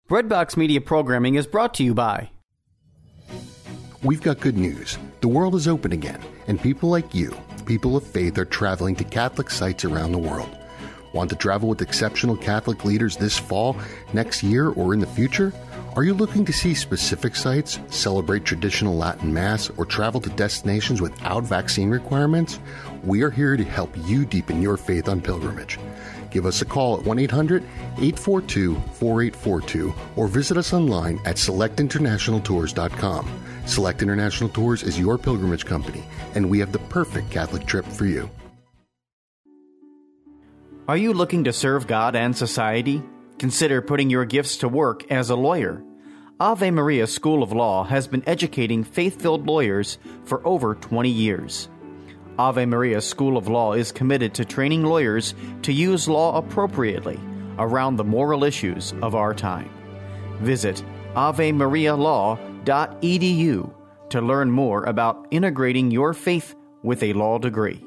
Breadbox Media programming is brought to you by... We've got good news. The world is open again, and people like you, people of faith, are traveling to Catholic sites around the world. Want to travel with exceptional Catholic leaders this fall, next year, or in the future? Are you looking to see specific sites, celebrate traditional Latin Mass, or travel to destinations without vaccine requirements? We are here to help you deepen your faith on pilgrimage. Give us a call at 1-800-842-4842 or visit us online at selectinternationaltours.com. Select International Tours is your pilgrimage company, and we have the perfect Catholic trip for you. Are you looking to serve God and society? Consider putting your gifts to work as a lawyer. Ave Maria School of Law has been educating faith-filled lawyers for over 20 years. Ave Maria School of Law is committed to training lawyers to use law appropriately around the moral issues of our time. Visit avemarialaw.edu to learn more about integrating your faith with a law degree.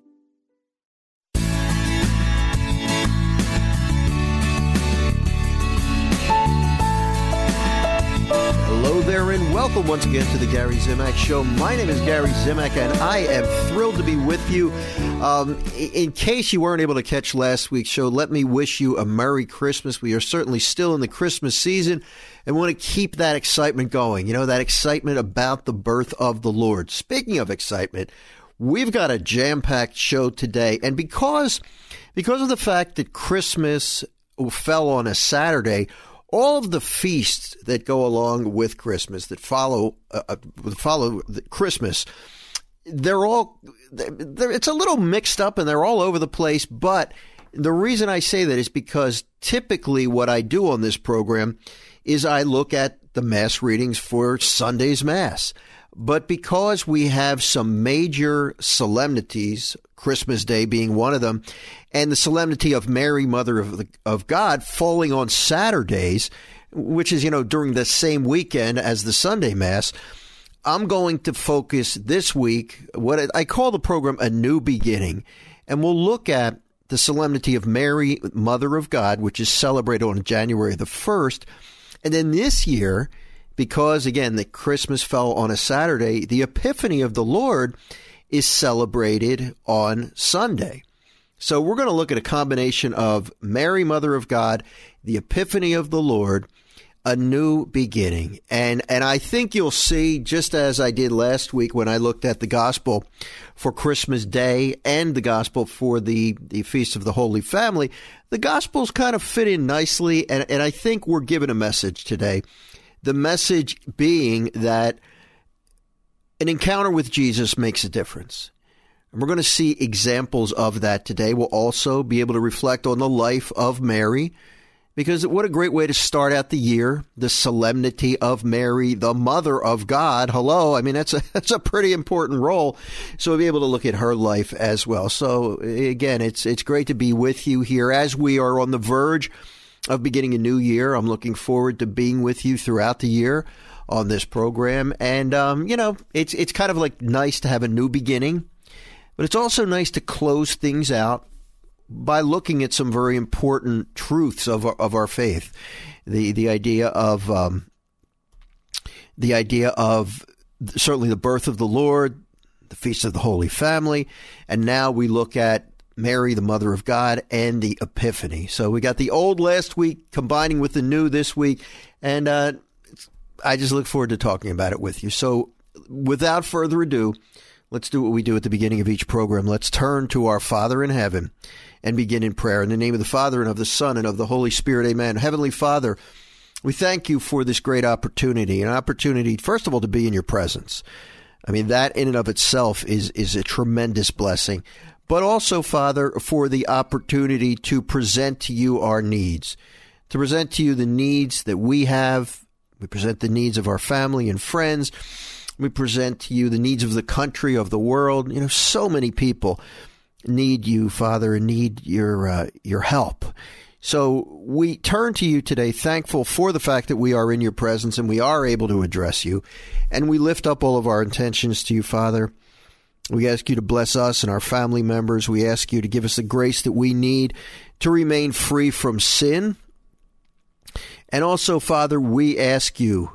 Hello there, and welcome once again to the Gary Zimak Show. My name is Gary Zimak, and I am thrilled to be with you. In case you weren't able to catch last week's show, let me wish you a Merry Christmas. We are certainly still in the Christmas season and want to keep that excitement going. You know, that excitement about the birth of the Lord. Speaking of excitement, we've got a jam-packed show today, and because of the fact that Christmas fell on a Saturday, all of the feasts that go along with Christmas, that follow Christmas, it's a little mixed up and they're all over the place. But the reason I say that is because typically what I do on this program is I look at the Mass readings for Sunday's Mass. But because we have some major solemnities, Christmas Day being one of them, and the solemnity of Mary, Mother of God, falling on Saturdays, which is, during the same weekend as the Sunday Mass, I'm going to focus this week, what I call the program A New Beginning, and we'll look at the solemnity of Mary, Mother of God, which is celebrated on January the 1st. And then this year, because, again, the Christmas fell on a Saturday, the Epiphany of the Lord is celebrated on Sunday. So we're going to look at a combination of Mary, Mother of God, the Epiphany of the Lord, a new beginning. And I think you'll see, just as I did last week when I looked at the Gospel for Christmas Day and the Gospel for the Feast of the Holy Family, the Gospels kind of fit in nicely, and I think we're given a message today. The message being that an encounter with Jesus makes a difference. And we're going to see examples of that today. We'll also be able to reflect on the life of Mary, because what a great way to start out the year, the solemnity of Mary, the Mother of God. Hello, I mean, that's a pretty important role. So we'll be able to look at her life as well. So again, it's great to be with you here as we are on the verge of beginning a new year. I'm looking forward to being with you throughout the year on this program. And, it's kind of like nice to have a new beginning, but it's also nice to close things out by looking at some very important truths of our faith. The idea of certainly the birth of the Lord, the Feast of the Holy Family, and now we look at Mary, the Mother of God, and the Epiphany. So we got the old last week combining with the new this week, and I just look forward to talking about it with you. So without further ado, let's do what we do at the beginning of each program. Let's turn to our Father in heaven and begin in prayer. In the name of the Father, and of the Son, and of the Holy Spirit, amen. Heavenly Father, we thank you for this great opportunity, an opportunity, first of all, to be in your presence. I mean, that in and of itself is a tremendous blessing. But also, Father, for the opportunity to present to you our needs, to present to you the needs that we have. We present the needs of our family and friends. We present to you the needs of the country, of the world. So many people need you, Father, and need your help. So we turn to you today, thankful for the fact that we are in your presence and we are able to address you. And we lift up all of our intentions to you, Father. We ask you to bless us and our family members. We ask you to give us the grace that we need to remain free from sin And also, Father, we ask you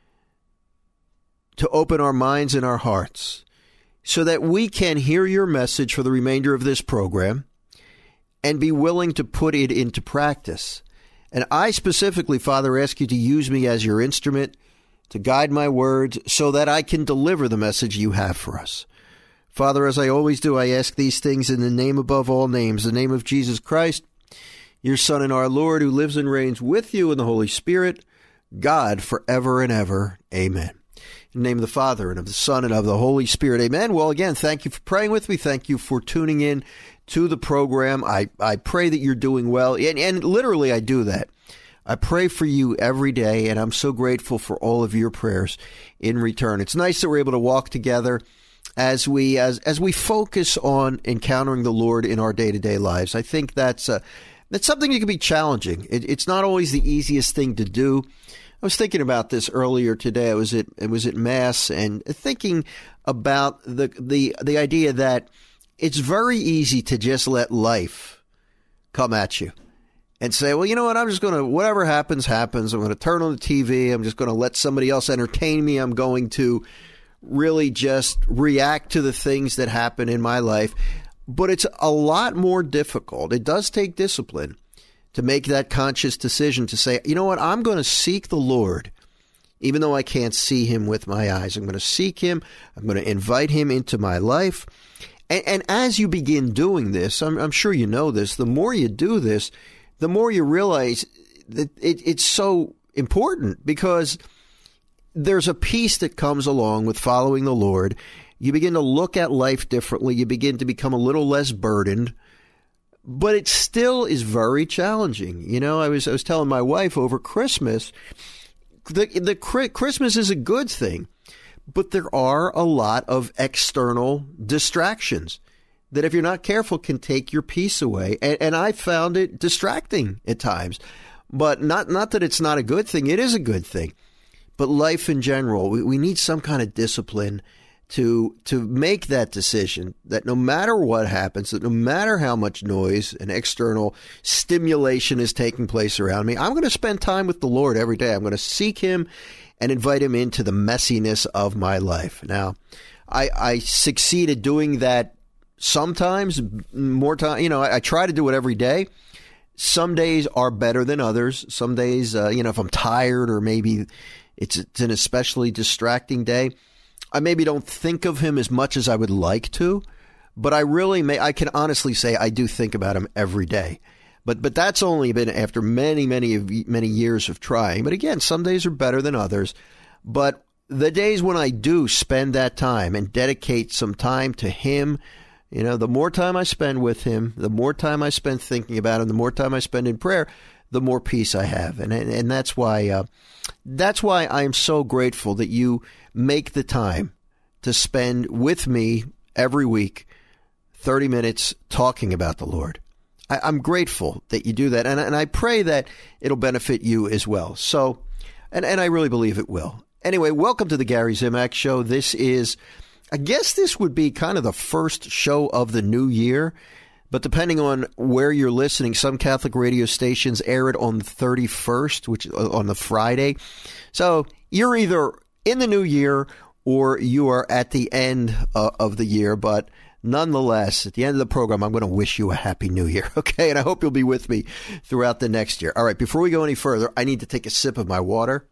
to open our minds and our hearts so that we can hear your message for the remainder of this program and be willing to put it into practice. And I specifically, Father, ask you to use me as your instrument to guide my words so that I can deliver the message you have for us. Father, as I always do, I ask these things in the name above all names, the name of Jesus Christ, your Son and our Lord, who lives and reigns with you in the Holy Spirit, God, forever and ever. Amen. In the name of the Father, and of the Son, and of the Holy Spirit. Amen. Well, again, thank you for praying with me. Thank you for tuning in to the program. I pray that you're doing well. And literally, I do that. I pray for you every day, and I'm so grateful for all of your prayers in return. It's nice that we're able to walk together as we focus on encountering the Lord in our day-to-day lives. I think that's something that can be challenging. It's not always the easiest thing to do. I was thinking about this earlier today. I was at Mass and thinking about the idea that it's very easy to just let life come at you and say, well, you know what, I'm just going to, whatever happens, happens. I'm going to turn on the TV. I'm just going to let somebody else entertain me. I'm going to really just react to the things that happen in my life. But it's a lot more difficult. It does take discipline to make that conscious decision to say, you know what, I'm going to seek the Lord, even though I can't see him with my eyes. I'm going to seek him. I'm going to invite him into my life. And as you begin doing this, I'm sure you know this, the more you do this, the more you realize that it's so important, because there's a peace that comes along with following the Lord. You begin to look at life differently. You begin to become a little less burdened. But it still is very challenging. You know, I was telling my wife over Christmas, Christmas is a good thing, but there are a lot of external distractions that, if you're not careful, can take your peace away. And I found it distracting at times. But not that it's not a good thing. It is a good thing. But life in general, we need some kind of discipline to make that decision that no matter what happens, that no matter how much noise and external stimulation is taking place around me, I'm going to spend time with the Lord every day. I'm going to seek him and invite him into the messiness of my life. Now, I succeed at doing that sometimes, more time. You know, I try to do it every day. Some days are better than others. Some days, if I'm tired or maybe it's an especially distracting day, I maybe don't think of him as much as I would like to, but I can honestly say I do think about him every day. But that's only been after many years of trying. But again, some days are better than others. But the days when I do spend that time and dedicate some time to him, you know, the more time I spend with him, the more time I spend thinking about him, the more time I spend in prayer, the more peace I have. And that's why I am so grateful that you make the time to spend with me every week 30 minutes talking about the Lord. I'm grateful that you do that, and I pray that it'll benefit you as well. So, and I really believe it will. Anyway, welcome to the Gary Zimak Show. This is, I guess this would be kind of the first show of the new year, but depending on where you're listening, some Catholic radio stations air it on the 31st, which on the Friday. So you're either in the new year or you are at the end of the year. But nonetheless, at the end of the program, I'm going to wish you a happy new year. Okay. And I hope you'll be with me throughout the next year. All right. Before we go any further, I need to take a sip of my water.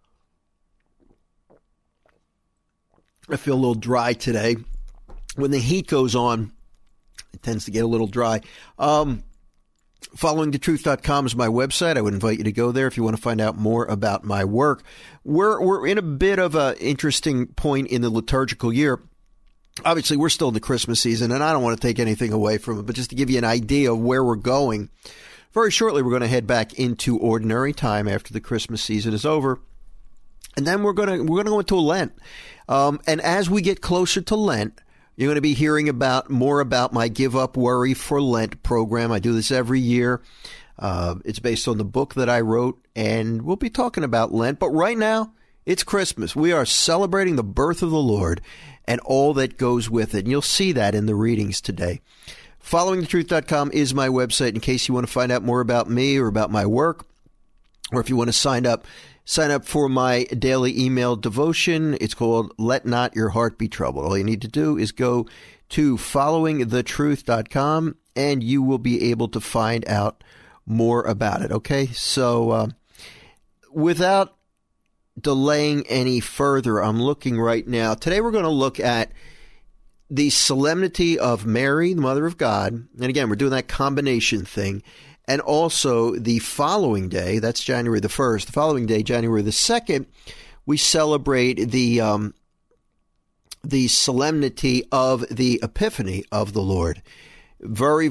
I feel a little dry today. When the heat goes on, it tends to get a little dry. Followingthetruth.com is my website. I would invite you to go there if you want to find out more about my work. We're in a bit of an interesting point in the liturgical year. Obviously, we're still in the Christmas season, and I don't want to take anything away from it, but just to give you an idea of where we're going, very shortly we're going to head back into ordinary time after the Christmas season is over, and then we're going to go into a Lent. And as we get closer to Lent, you're going to be hearing more about my Give Up Worry for Lent program. I do this every year. It's based on the book that I wrote, and we'll be talking about Lent. But right now, it's Christmas. We are celebrating the birth of the Lord and all that goes with it. And you'll see that in the readings today. Followingthetruth.com is my website in case you want to find out more about me or about my work, or if you want to sign up for my daily email devotion. It's called Let Not Your Heart Be Troubled. All you need to do is go to followingthetruth.com and you will be able to find out more about it. Okay, so without delaying any further, I'm looking right now. Today we're going to look at the solemnity of Mary, the Mother of God. And again, we're doing that combination thing. And also the following day, that's January the 1st, the following day, January the 2nd, we celebrate the solemnity of the Epiphany of the Lord. Two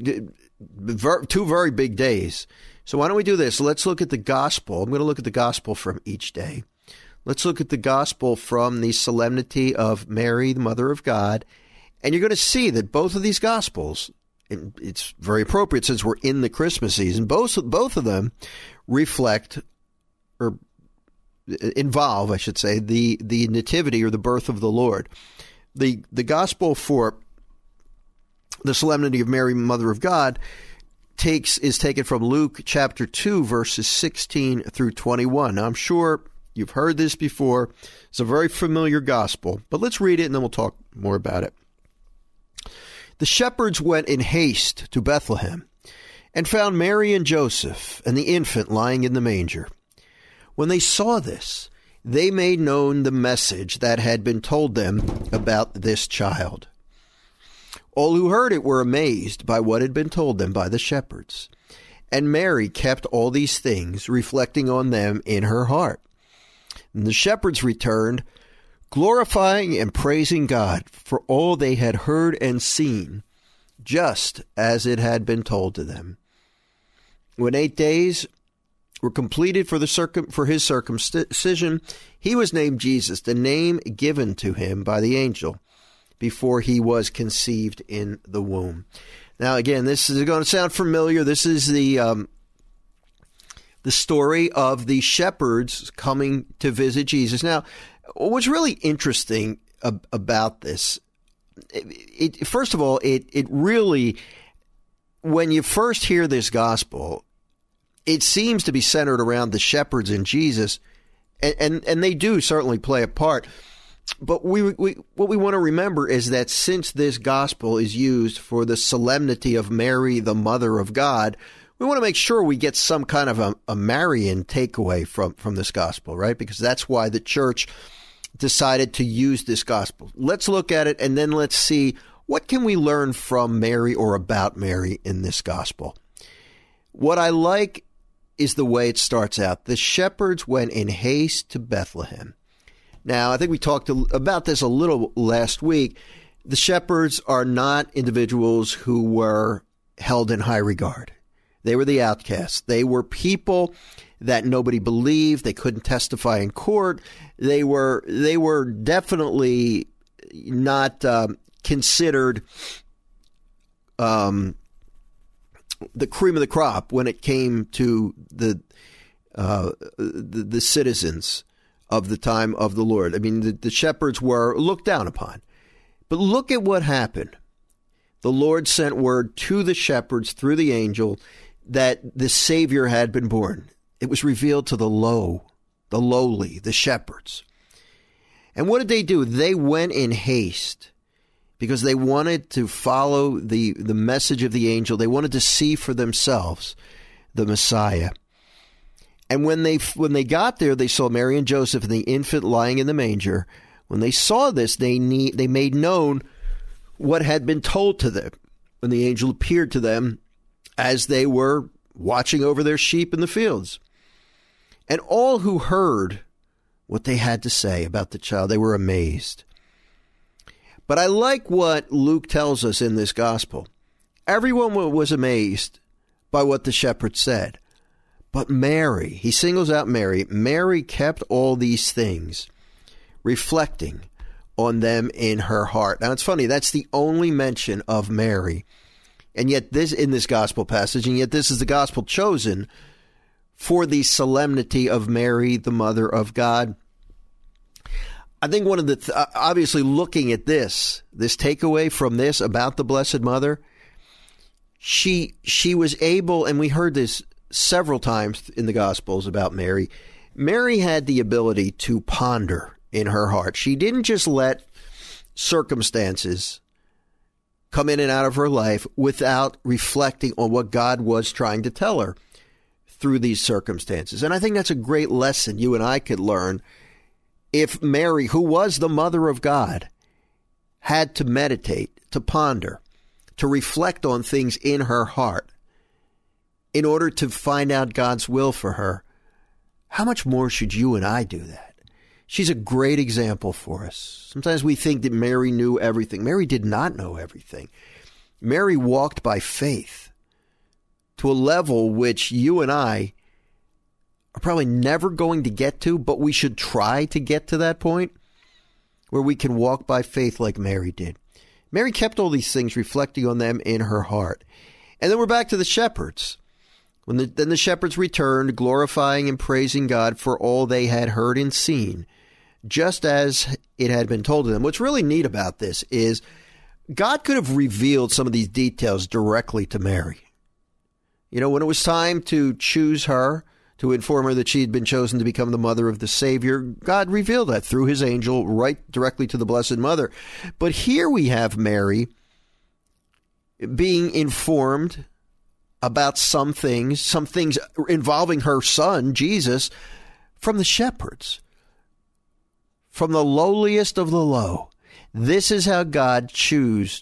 very big days. So why don't we do this? Let's look at the gospel. I'm going to look at the gospel from each day. Let's look at the gospel from the solemnity of Mary, the Mother of God. And you're going to see that both of these gospels, and it's very appropriate since we're in the Christmas season, both of them reflect or involve, I should say, the nativity or the birth of the Lord. The gospel for the solemnity of Mary, Mother of God, is taken from Luke chapter 2, verses 16 through 21. Now, I'm sure you've heard this before. It's a very familiar gospel, but let's read it and then we'll talk more about it. The shepherds went in haste to Bethlehem and found Mary and Joseph and the infant lying in the manger. When they saw this, they made known the message that had been told them about this child. All who heard it were amazed by what had been told them by the shepherds. And Mary kept all these things, reflecting on them in her heart. And the shepherds returned, glorifying and praising God for all they had heard and seen, just as it had been told to them. When 8 days were completed for his circumcision, he was named Jesus, the name given to him by the angel before he was conceived in the womb. Now, again, this is going to sound familiar. This is the story of the shepherds coming to visit Jesus. Now, what's really interesting about this, first of all, it really, when you first hear this gospel, it seems to be centered around the shepherds and Jesus, and they do certainly play a part. But what we want to remember is that since this gospel is used for the solemnity of Mary, the Mother of God, we want to make sure we get some kind of a Marian takeaway from this gospel, right? Because that's why the church decided to use this gospel. Let's look at it, and then let's see what can we learn from Mary or about Mary in this gospel. What I like is the way it starts out. The shepherds went in haste to Bethlehem. Now, I think we talked about this a little last week. The shepherds are not individuals who were held in high regard. They were the outcasts. They were people that nobody believed. They couldn't testify in court. They were definitely not considered the cream of the crop when it came to the citizens of the time of the Lord. I mean, the shepherds were looked down upon. But look at what happened. The Lord sent word to the shepherds through the angel that the Savior had been born. It was revealed to the lowly, the shepherds. And what did they do? They went in haste because they wanted to follow the message of the angel. They wanted to see for themselves the Messiah. And when they got there, they saw Mary and Joseph and the infant lying in the manger. When they saw this, they made known what had been told to them when the angel appeared to them as they were watching over their sheep in the fields. And all who heard what they had to say about the child, they were amazed. But I like what Luke tells us in this gospel. Everyone was amazed by what the shepherds said. But Mary, he singles out Mary. Mary kept all these things, reflecting on them in her heart. Now, it's funny, that's the only mention of Mary. And yet in this gospel passage, and yet this is the gospel chosen for the solemnity of Mary, the Mother of God. I think one of the, obviously looking at this takeaway from this about the Blessed Mother, she was able, and we heard this several times in the Gospels about Mary. Mary had the ability to ponder in her heart. She didn't just let circumstances come in and out of her life without reflecting on what God was trying to tell her through these circumstances. And I think that's a great lesson you and I could learn if Mary, who was the mother of God, had to meditate, to ponder, to reflect on things in her heart in order to find out God's will for her. How much more should you and I do that? She's a great example for us. Sometimes we think that Mary knew everything. Mary did not know everything. Mary walked by faith to a level which you and I are probably never going to get to, but we should try to get to that point where we can walk by faith like Mary did. Mary kept all these things, reflecting on them in her heart. And then we're back to the shepherds. Then the shepherds returned, glorifying and praising God for all they had heard and seen, just as it had been told to them. What's really neat about this is God could have revealed some of these details directly to Mary. You know, when it was time to choose her, to inform her that she had been chosen to become the mother of the Savior, God revealed that through his angel right directly to the Blessed Mother. But here we have Mary being informed about some things involving her son, Jesus, from the shepherds, from the lowliest of the low. This is how God chose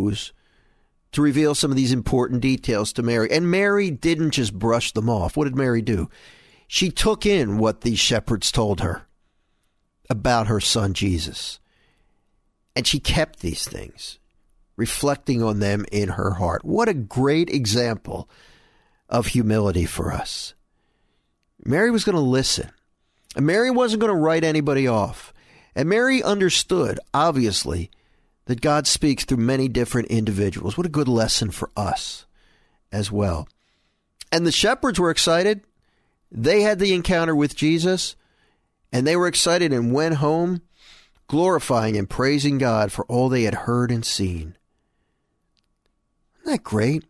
to reveal some of these important details to Mary. And Mary didn't just brush them off. What did Mary do? She took in what these shepherds told her about her son, Jesus. And she kept these things, reflecting on them in her heart. What a great example of humility for us. Mary was going to listen. And Mary wasn't going to write anybody off. And Mary understood, obviously, that God speaks through many different individuals. What a good lesson for us as well. And the shepherds were excited. They had the encounter with Jesus, and they were excited and went home glorifying and praising God for all they had heard and seen. Isn't that great?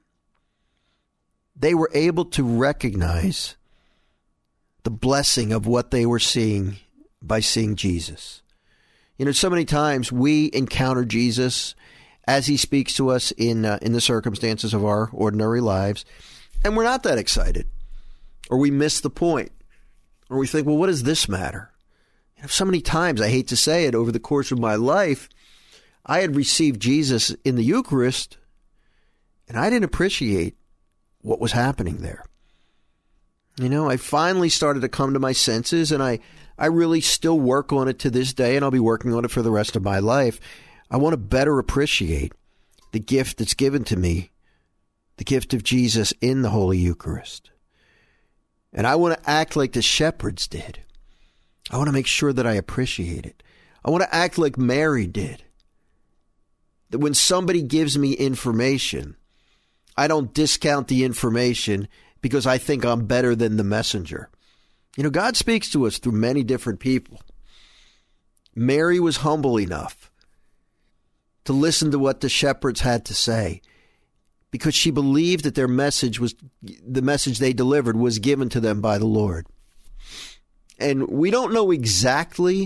They were able to recognize the blessing of what they were seeing by seeing Jesus. You know, so many times we encounter Jesus as he speaks to us in the circumstances of our ordinary lives, and we're not that excited, or we miss the point, or we think, well, what does this matter? You know, so many times, I hate to say it, over the course of my life, I had received Jesus in the Eucharist, and I didn't appreciate what was happening there. You know, I finally started to come to my senses, and I really still work on it to this day, and I'll be working on it for the rest of my life. I want to better appreciate the gift that's given to me, the gift of Jesus in the Holy Eucharist. And I want to act like the shepherds did. I want to make sure that I appreciate it. I want to act like Mary did. That when somebody gives me information, I don't discount the information because I think I'm better than the messenger. You know, God speaks to us through many different people. Mary was humble enough to listen to what the shepherds had to say because she believed that their message was, the message they delivered was given to them by the Lord. And we don't know exactly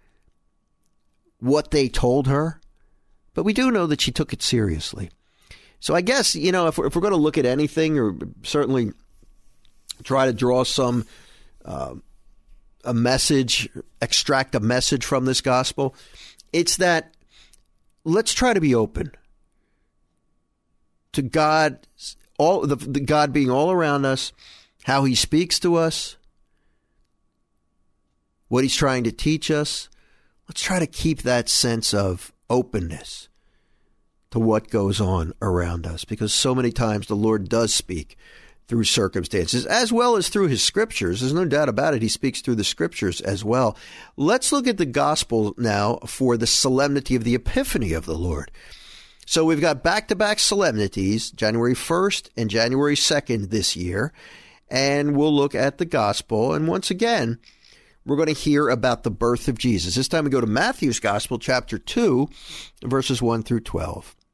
what they told her, but we do know that she took it seriously. So I guess, you know, if we're going to look at anything, or certainly try to draw some a message, extract a message from this gospel, it's that let's try to be open to God, the God being all around us, how he speaks to us, what he's trying to teach us. Let's try to keep that sense of openness to what goes on around us, because so many times the Lord does speak through circumstances as well as through his scriptures. There's no doubt about it. He speaks through the scriptures as well. Let's look at the gospel now for the solemnity of the Epiphany of the Lord. So we've got back-to-back solemnities, January 1st and January 2nd this year, and we'll look at the gospel. And once again, we're going to hear about the birth of Jesus. This time we go to Matthew's Gospel, chapter 2, verses 1 through 12.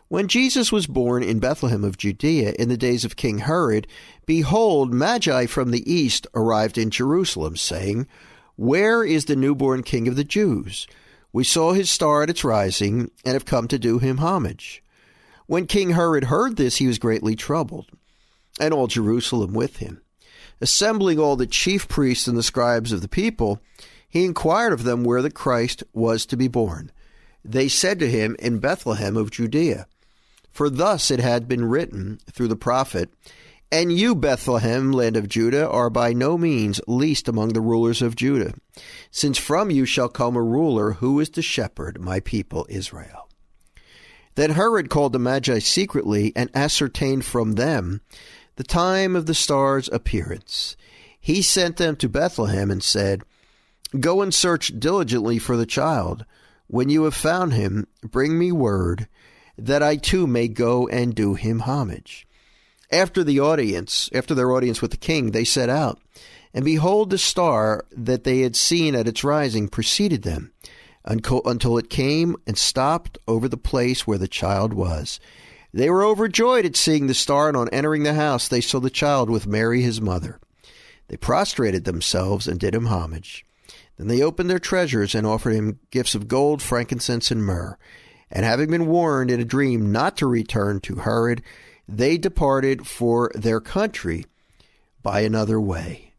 When Jesus was born in Bethlehem of Judea in the days of King Herod, behold, Magi from the east arrived in Jerusalem, saying, Where is the newborn King of the Jews? We saw his star at its rising, and have come to do him homage. When King Herod heard this, he was greatly troubled, and all Jerusalem with him. Assembling all the chief priests and the scribes of the people, he inquired of them where the Christ was to be born. They said to him, In Bethlehem of Judea. For thus it had been written through the prophet, And you, Bethlehem, land of Judah, are by no means least among the rulers of Judah, since from you shall come a ruler who is to shepherd my people Israel. Then Herod called the Magi secretly and ascertained from them the time of the star's appearance. He sent them to Bethlehem and said, Go and search diligently for the child. When you have found him, bring me word, that I too may go and do him homage. After their audience with the king, they set out, and behold, the star that they had seen at its rising preceded them, until it came and stopped over the place where the child was. They were overjoyed at seeing the star, and on entering the house, they saw the child with Mary his mother. They prostrated themselves and did him homage. Then they opened their treasures and offered him gifts of gold, frankincense, and myrrh. And having been warned in a dream not to return to Herod, they departed for their country by another way.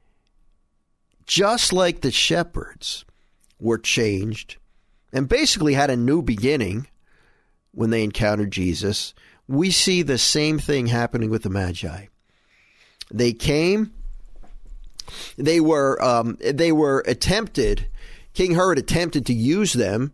Just like the shepherds were changed and basically had a new beginning when they encountered Jesus, we see the same thing happening with the Magi. They came, they were attempted, King Herod attempted to use them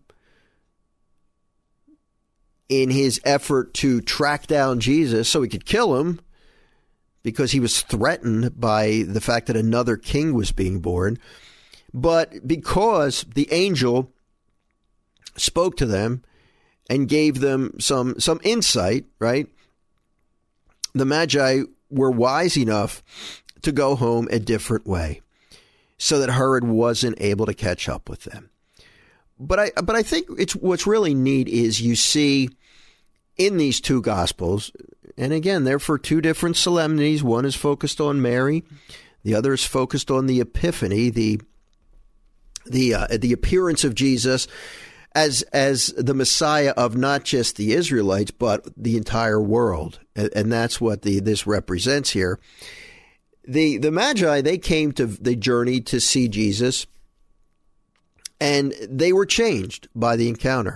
in his effort to track down Jesus so he could kill him, because he was threatened by the fact that another king was being born. But because the angel spoke to them and gave them some insight, right, the Magi were wise enough to go home a different way so that Herod wasn't able to catch up with them. But I think what's really neat is you see in these two Gospels, and again, they're for two different solemnities. One is focused on Mary. The other is focused on the Epiphany, the appearance of Jesus as the Messiah of not just the Israelites, but the entire world. And that's what this represents here. The Magi, they journeyed to see Jesus, and they were changed by the encounter.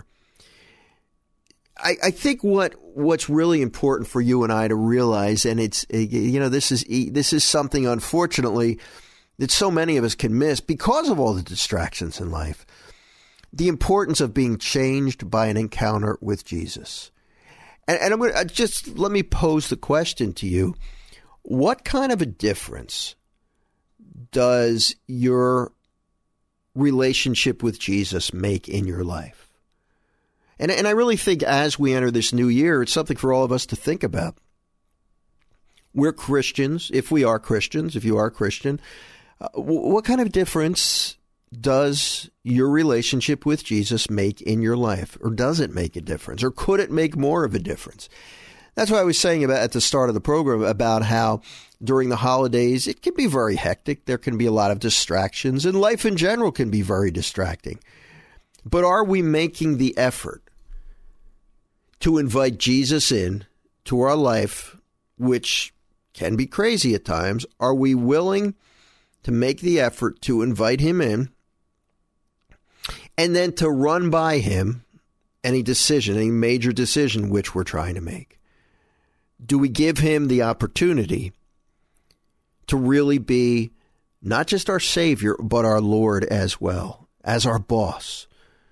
I think what's really important for you and I to realize, and it's, this is something, unfortunately, that so many of us can miss because of all the distractions in life, the importance of being changed by an encounter with Jesus. And I'm going to just let me pose the question to you. What kind of a difference does your relationship with Jesus make in your life? And I really think as we enter this new year, it's something for all of us to think about. We're Christians, if we are Christians, if you are a Christian, what kind of difference does your relationship with Jesus make in your life? Or does it make a difference? Or could it make more of a difference? That's why I was saying at the start of the program about how during the holidays, it can be very hectic. There can be a lot of distractions, and life in general can be very distracting. But are we making the effort to invite Jesus in to our life, which can be crazy at times? Are we willing to make the effort to invite him in and then to run by him any major decision which we're trying to make? Do we give him the opportunity to really be not just our Savior, but our Lord as well, as our boss?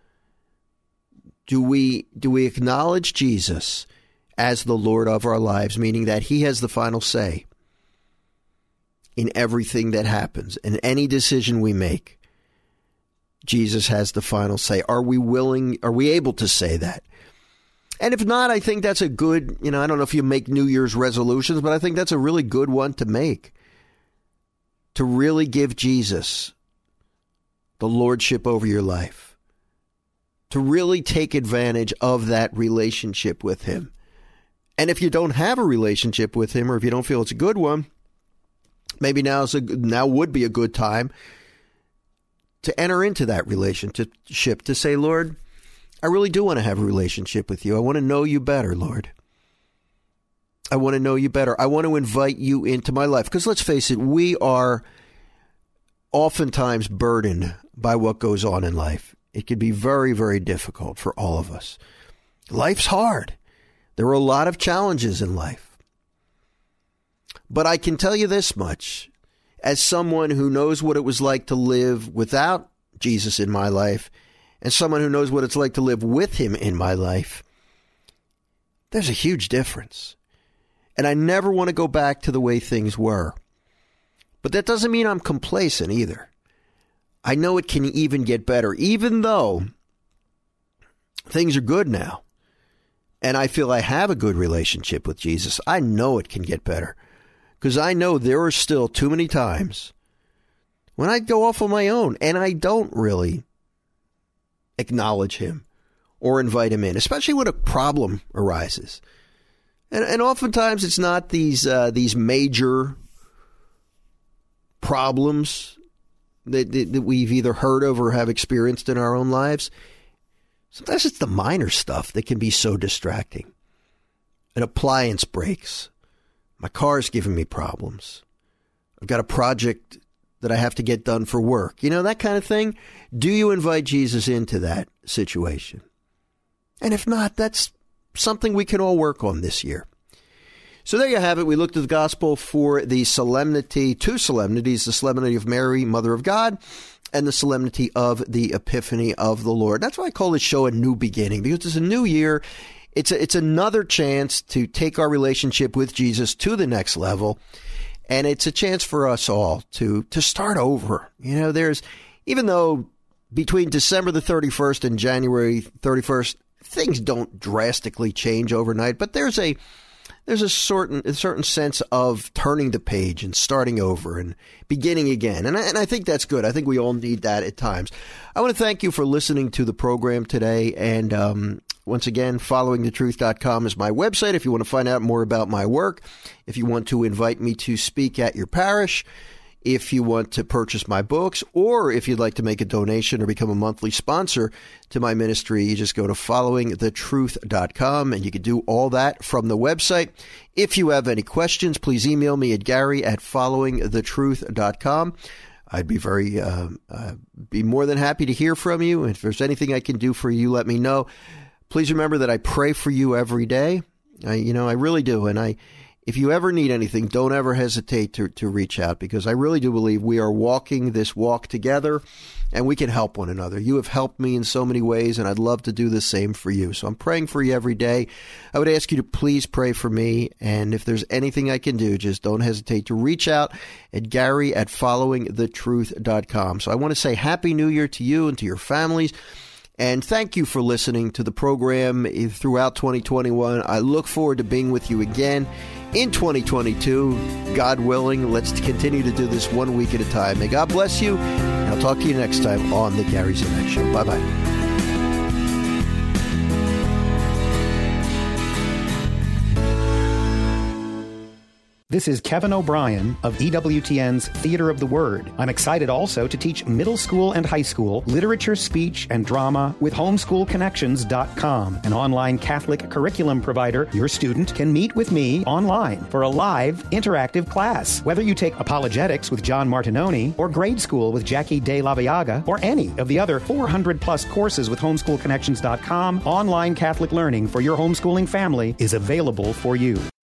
Do we acknowledge Jesus as the Lord of our lives, meaning that he has the final say in everything that happens, in any decision we make? Jesus has the final say. Are we able to say that? And if not, I think that's a good, I don't know if you make New Year's resolutions, but I think that's a really good one to make. To really give Jesus the lordship over your life. to really take advantage of that relationship with him. And if you don't have a relationship with him, or if you don't feel it's a good one, maybe now would be a good time to enter into that relationship, to say, Lord, I really do want to have a relationship with you. I want to know you better, Lord. I want to know you better. I want to invite you into my life. Because let's face it, we are oftentimes burdened by what goes on in life. It can be very, very difficult for all of us. Life's hard. There are a lot of challenges in life. But I can tell you this much, as someone who knows what it was like to live without Jesus in my life, and someone who knows what it's like to live with him in my life, there's a huge difference. And I never want to go back to the way things were. But that doesn't mean I'm complacent either. I know it can even get better, even though things are good now. And I feel I have a good relationship with Jesus. I know it can get better. Because I know there are still too many times when I go off on my own and I don't really acknowledge him or invite him in, especially when a problem arises. And oftentimes it's not these major problems that we've either heard of or have experienced in our own lives. Sometimes it's the minor stuff that can be so distracting. An appliance breaks. My car's giving me problems. I've got a project that I have to get done for work. That kind of thing. Do you invite Jesus into that situation? And if not, that's something we can all work on this year. So there you have it. We looked at the gospel for the solemnity, two solemnities, the solemnity of Mary, Mother of God, and the solemnity of the Epiphany of the Lord. That's why I call this show A New Beginning, because it's a new year. It's another chance to take our relationship with Jesus to the next level. And it's a chance for us all to start over. Even though between December the 31st and January 31st, things don't drastically change overnight, but there's a certain sense of turning the page and starting over and beginning again. And I think that's good. I think we all need that at times. I want to thank you for listening to the program today. And once again, followingthetruth.com is my website if you want to find out more about my work, if you want to invite me to speak at your parish, if you want to purchase my books, or if you'd like to make a donation or become a monthly sponsor to my ministry, you just go to followingthetruth.com, and you can do all that from the website. If you have any questions, please email me at gary@followingthetruth.com. I'd be be more than happy to hear from you. If there's anything I can do for you, let me know. Please remember that I pray for you every day. I really do. And if you ever need anything, don't ever hesitate to reach out, because I really do believe we are walking this walk together and we can help one another. You have helped me in so many ways, and I'd love to do the same for you. So I'm praying for you every day. I would ask you to please pray for me. And if there's anything I can do, just don't hesitate to reach out at gary@followingthetruth.com. So I want to say Happy New Year to you and to your families. And thank you for listening to the program throughout 2021. I look forward to being with you again in 2022. God willing, let's continue to do this 1 week at a time. May God bless you, and I'll talk to you next time on The Gary Zimak Show. Bye-bye. This is Kevin O'Brien of EWTN's Theater of the Word. I'm excited also to teach middle school and high school literature, speech, and drama with homeschoolconnections.com, an online Catholic curriculum provider. Your student can meet with me online for a live, interactive class. Whether you take apologetics with John Martinoni, or grade school with Jackie De La Viaga, or any of the other 400-plus courses with homeschoolconnections.com, online Catholic learning for your homeschooling family is available for you.